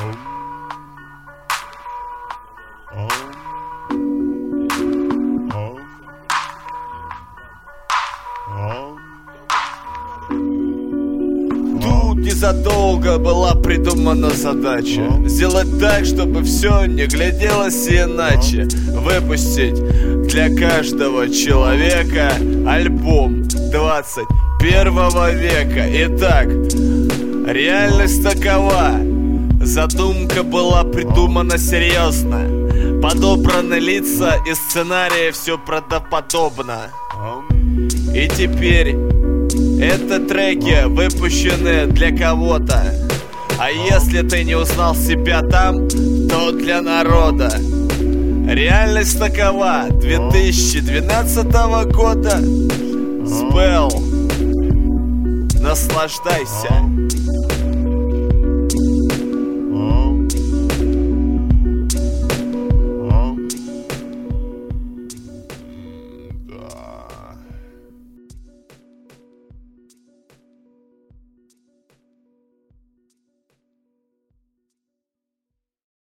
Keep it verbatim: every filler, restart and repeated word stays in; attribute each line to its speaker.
Speaker 1: Тут незадолго была придумана задача сделать так, чтобы все не гляделось иначе. Выпустить для каждого человека альбом двадцать первого века. Итак, реальность такова. Задумка была придумана серьезно. Подобраны лица и сценарии, все правдоподобно. И теперь это треки выпущены для кого-то. А если ты не узнал себя там, то для народа. Реальность такова. две тысячи двенадцатого года. Спел. Наслаждайся.